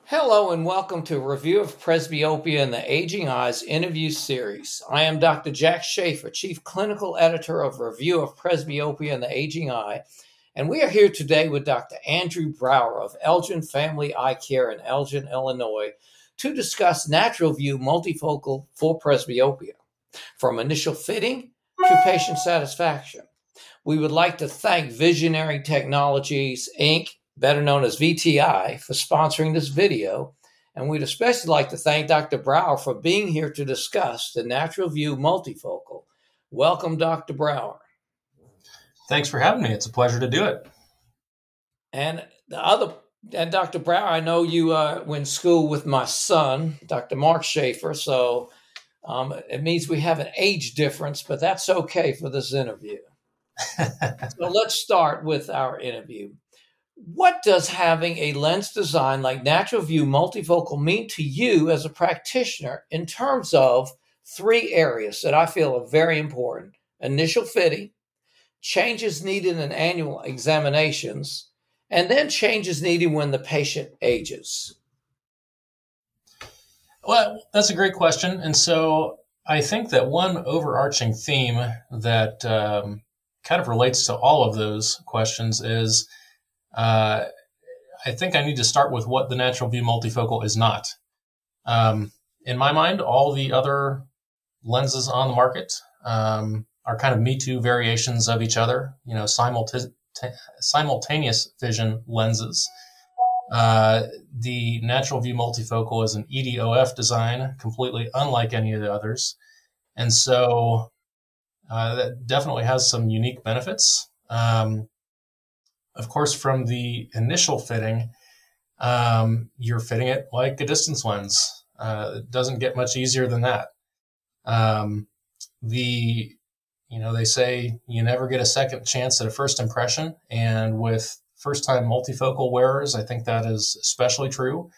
Hello and welcome to a review of Presbyopia in the Aging Eyes interview series. I am Dr. Jack Schaefer, Chief Clinical Editor of Review of Presbyopia in the Aging Eye, and we are here today with Dr. Andrew Brower of Elgin Family Eye Care in Elgin, Illinois, to discuss Natural View multifocal for presbyopia, from initial fitting to patient satisfaction. We would like to thank Visionary Technologies, Inc., better known as VTI, for sponsoring this video. And we'd especially like to thank Dr. Brower for being here to discuss the Natural View multifocal. Welcome, Dr. Brower. Thanks for having me. It's a pleasure to do it. And Dr. Brower, I know you went in school with my son, Dr. Mark Schaefer, so it means we have an age difference, but that's okay for this interview. So let's start with our interview. What does having a lens design like Natural View multifocal mean to you as a practitioner in terms of three areas that I feel are very important: initial fitting, changes needed in annual examinations, and then changes needed when the patient ages? Well, that's a great question. And so I think that one overarching theme that kind of relates to all of those questions is I think I need to start with what the Natural View multifocal is not. In my mind, all the other lenses on the market are kind of Me Too variations of each other, simultaneous vision lenses. The Natural View multifocal is an EDOF design, completely unlike any of the others. And so that definitely has some unique benefits. Of course, from the initial fitting, you're fitting it like a distance lens. It doesn't get much easier than that. They say you never get a second chance at a first impression. And with first-time multifocal wearers, I think that is especially true.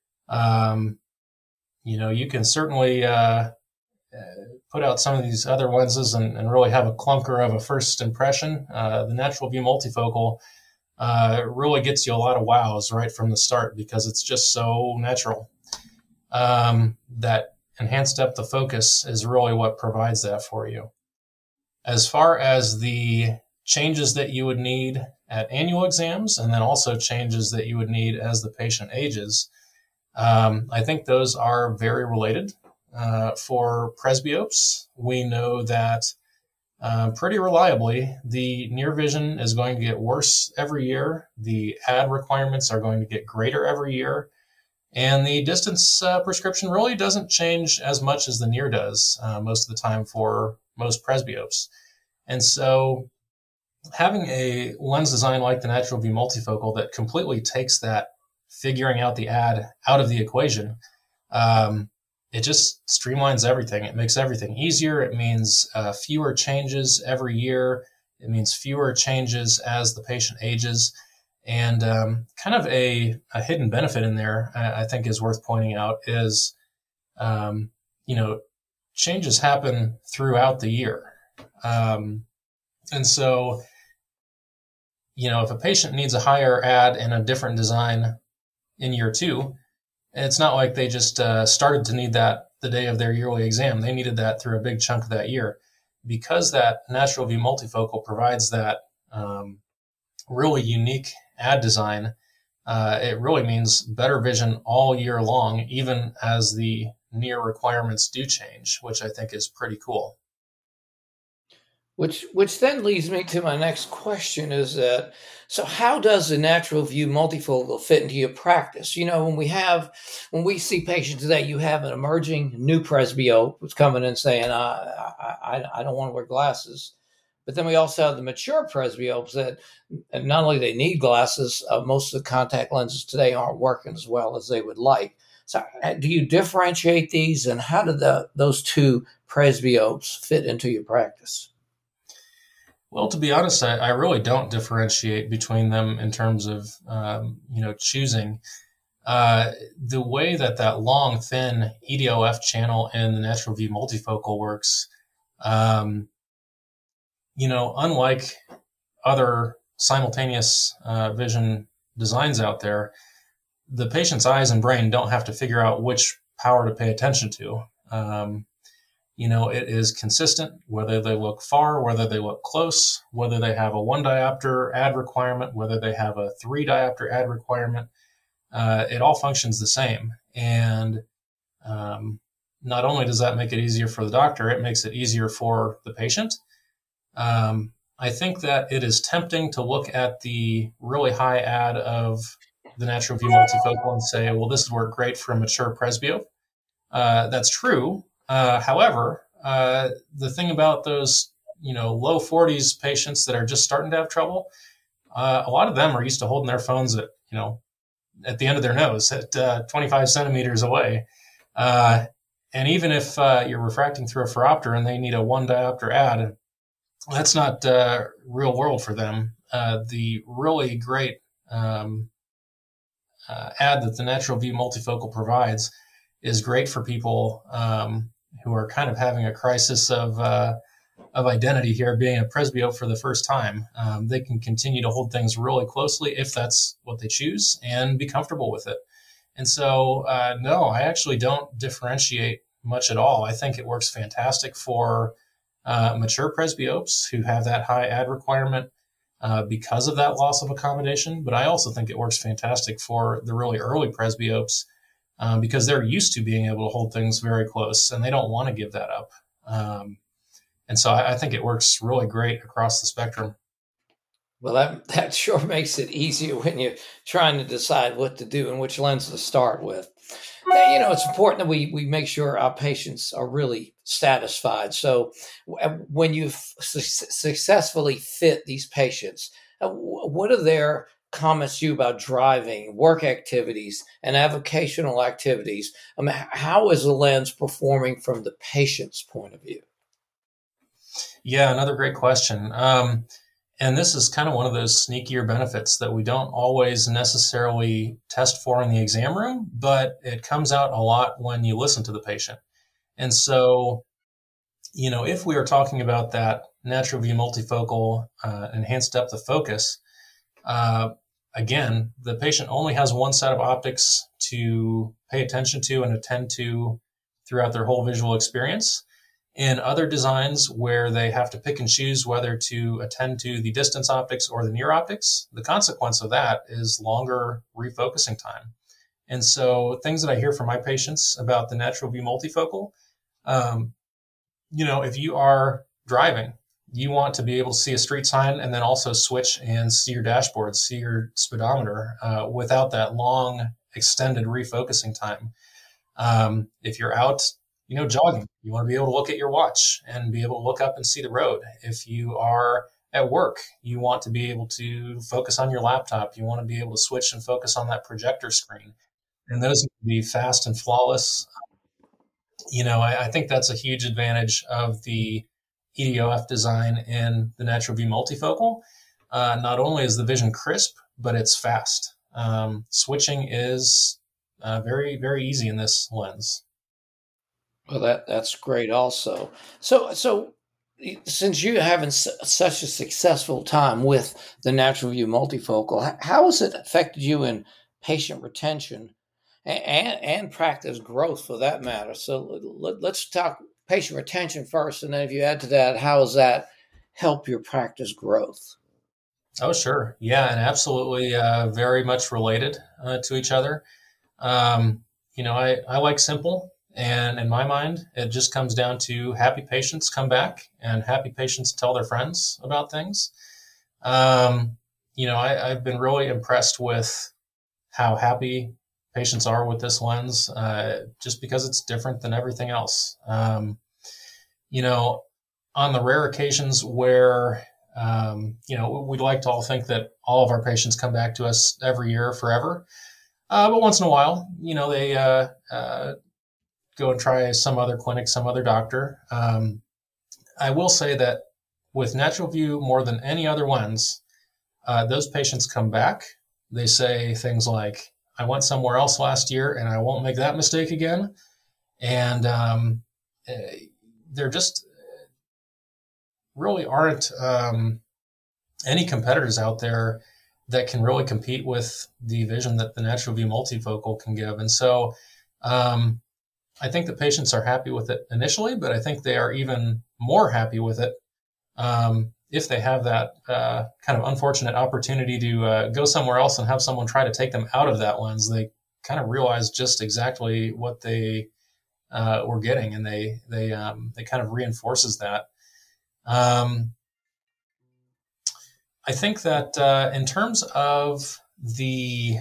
You can certainly put out some of these other lenses and really have a clunker of a first impression. The Natural View multifocal really gets you a lot of wows right from the start because it's just so natural. That enhanced depth of focus is really what provides that for you. As far as the changes that you would need at annual exams, and then also changes that you would need as the patient ages, I think those are very related. For presbyopes, we know that pretty reliably, the near vision is going to get worse every year. The ad requirements are going to get greater every year. And the distance prescription really doesn't change as much as the near does most of the time for most presbyopes. And so having a lens design like the Natural View multifocal that completely takes that figuring out the ad out of the equation, it just streamlines everything. It makes everything easier. It means fewer changes every year. It means fewer changes as the patient ages. And kind of a hidden benefit in there, I think is worth pointing out is, changes happen throughout the year. And so, if a patient needs a higher ad and a different design in year two, it's not like they just started to need that the day of their yearly exam. They needed that through a big chunk of that year. Because that Natural View multifocal provides that really unique ad design, it really means better vision all year long, even as the near requirements do change, which I think is pretty cool. Which then leads me to my next question is that, so how does the Natural View multifocal fit into your practice? When we see patients today, you have an emerging new presbyope who's coming in saying, I don't want to wear glasses. But then we also have the mature presbyopes that not only they need glasses, most of the contact lenses today aren't working as well as they would like. So do you differentiate these, and how do those two presbyopes fit into your practice? Well, to be honest, I really don't differentiate between them in terms of, choosing. The way that long, thin EDOF channel in the Natural View multifocal works, unlike other simultaneous vision designs out there, the patient's eyes and brain don't have to figure out which power to pay attention to. It is consistent, whether they look far, whether they look close, whether they have a 1 diopter ad requirement, whether they have a 3 diopter ad requirement. It all functions the same. And not only does that make it easier for the doctor, it makes it easier for the patient. I think that it is tempting to look at the really high ad of the Natural View Multifocal and say, well, this would work great for a mature presbyope. That's true. However, the thing about those, low 40s patients that are just starting to have trouble, a lot of them are used to holding their phones at the end of their nose at 25 centimeters away. And even if you're refracting through a phoropter and they need a 1 diopter ad, that's not real world for them. The really great ad that the Natural View Multifocal provides is great for people who are kind of having a crisis of identity here, being a presbyope for the first time. They can continue to hold things really closely if that's what they choose and be comfortable with it. And so, no, I actually don't differentiate much at all. I think it works fantastic for mature presbyopes who have that high ad requirement because of that loss of accommodation. But I also think it works fantastic for the really early presbyopes because they're used to being able to hold things very close and they don't want to give that up. And so I think it works really great across the spectrum. Well, that sure makes it easier when you're trying to decide what to do and which lens to start with. It's important that we make sure our patients are really satisfied. So when you've successfully fit these patients, what are their comments to you about driving, work activities, and avocational activities? How is the lens performing from the patient's point of view? Yeah, another great question. And this is kind of one of those sneakier benefits that we don't always necessarily test for in the exam room, but it comes out a lot when you listen to the patient. And so, if we are talking about that Natural View Multifocal enhanced depth of focus, again, the patient only has one set of optics to pay attention to and attend to throughout their whole visual experience. In other designs where they have to pick and choose whether to attend to the distance optics or the near optics, the consequence of that is longer refocusing time. And so things that I hear from my patients about the Natural View Multifocal, if you are driving, you want to be able to see a street sign and then also switch and see your dashboard, see your speedometer without that long extended refocusing time. If you're out, jogging, you want to be able to look at your watch and be able to look up and see the road. If you are at work, you want to be able to focus on your laptop. You want to be able to switch and focus on that projector screen. And those can be fast and flawless. I think that's a huge advantage of the EDOF design in the Natural View Multifocal. Not only is the vision crisp, but it's fast. Switching is very, very easy in this lens. Well, that's great also. So since you're having such a successful time with the Natural View Multifocal, how has it affected you in patient retention and practice growth for that matter? So let's talk patient retention first, and then if you add to that, how does that help your practice growth? Oh, sure. Yeah, and absolutely very much related to each other. I like simple. And in my mind, it just comes down to happy patients come back and happy patients tell their friends about things. I've been really impressed with how happy patients are with this lens, just because it's different than everything else. On the rare occasions where, we'd like to all think that all of our patients come back to us every year forever. But once in a while, they go and try some other clinic, some other doctor. I will say that with Natural View, more than any other lens, those patients come back. They say things like, I went somewhere else last year and I won't make that mistake again. And there just really aren't any competitors out there that can really compete with the vision that the Natural View Multifocal can give. And so I think the patients are happy with it initially, but I think they are even more happy with it if they have that kind of unfortunate opportunity to go somewhere else and have someone try to take them out of that lens. They kind of realize just exactly what they were getting, and they kind of reinforces that. I think that in terms of the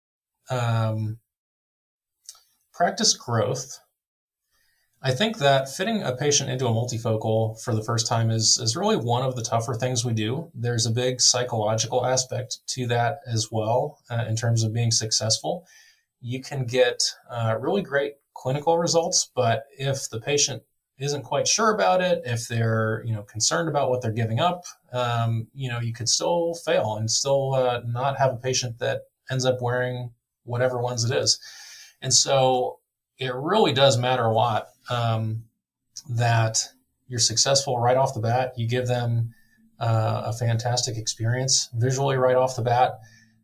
practice growth, I think that fitting a patient into a multifocal for the first time is really one of the tougher things we do. There's a big psychological aspect to that as well in terms of being successful. You can get really great clinical results, but if the patient isn't quite sure about it, if they're concerned about what they're giving up, you could still fail and still not have a patient that ends up wearing whatever lens it is. And so it really does matter a lot that you're successful right off the bat. You give them a fantastic experience visually right off the bat.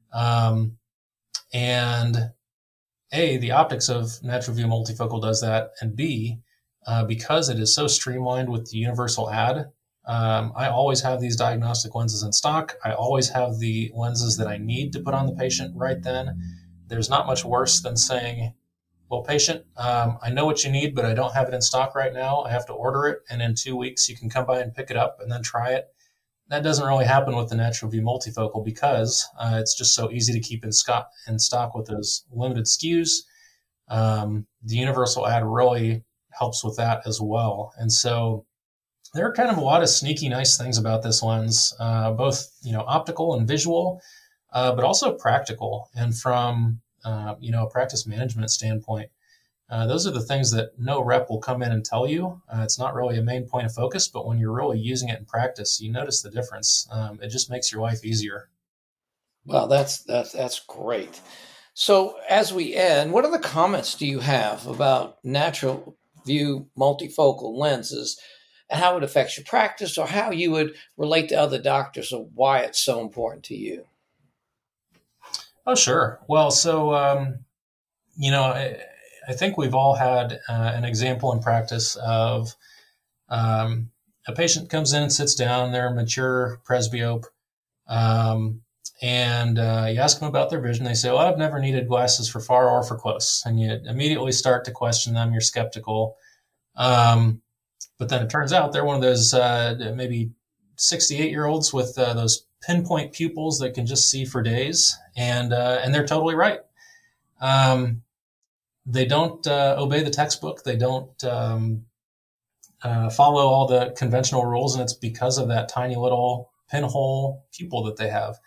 And A, the optics of Natural View Multifocal does that. And B, because it is so streamlined with the universal ad, I always have these diagnostic lenses in stock. I always have the lenses that I need to put on the patient right then. There's not much worse than saying, well, patient, I know what you need, but I don't have it in stock right now. I have to order it, and in 2 weeks you can come by and pick it up and then try it. That doesn't really happen with the Natural View Multifocal because it's just so easy to keep in stock with those limited SKUs. The universal ad really helps with that as well. And so there are kind of a lot of sneaky nice things about this lens, both optical and visual, but also practical. And from a practice management standpoint, those are the things that no rep will come in and tell you. It's not really a main point of focus, but when you're really using it in practice, you notice the difference. It just makes your life easier. Well, that's great. So as we end, what other comments do you have about Natural View multifocal lenses and how it affects your practice, or how you would relate to other doctors, or why it's so important to you? Oh, sure. Well, so, I think we've all had an example in practice of a patient comes in and sits down, they're a mature presbyope, and you ask them about their vision. They say, well, I've never needed glasses for far or for close. And you immediately start to question them. You're skeptical. But then it turns out they're one of those maybe 68-year-olds with those pinpoint pupils that can just see for days. And they're totally right. They don't obey the textbook. They don't follow all the conventional rules. And it's because of that tiny little pinhole pupil that they have.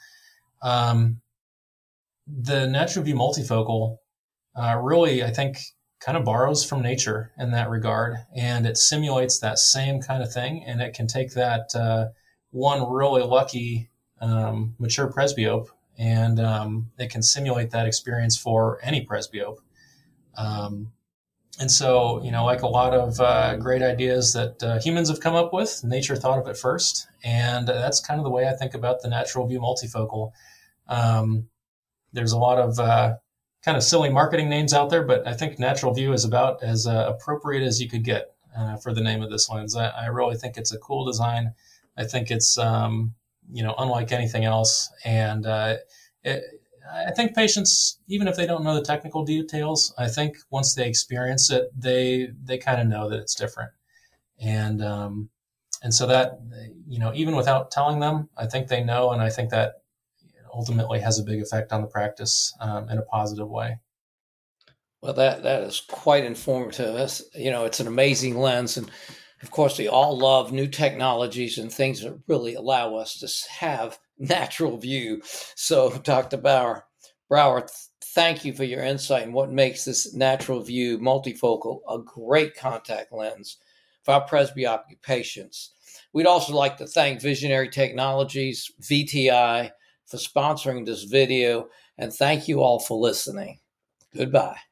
The Natural View Multifocal really, I think, kind of borrows from nature in that regard, and it simulates that same kind of thing, and it can take that one really lucky mature presbyope, and it can simulate that experience for any presbyope. And so, like a lot of great ideas that humans have come up with, nature thought of it first, and that's kind of the way I think about the Natural View Multifocal. There's a lot of kind of silly marketing names out there, but I think Natural View is about as appropriate as you could get for the name of this lens. I really think it's a cool design. I think it's, unlike anything else. And I think patients, even if they don't know the technical details, I think once they experience it, they kind of know that it's different. And so that, even without telling them, I think they know, and I think that ultimately has a big effect on the practice in a positive way. Well, that is quite informative. It's an amazing lens. And of course, we all love new technologies and things that really allow us to have natural view. So Dr. Brower, thank you for your insight and what makes this Natural View Multifocal a great contact lens for our presbyopic patients. We'd also like to thank Visionary Technologies, VTI, for sponsoring this video, and thank you all for listening. Goodbye.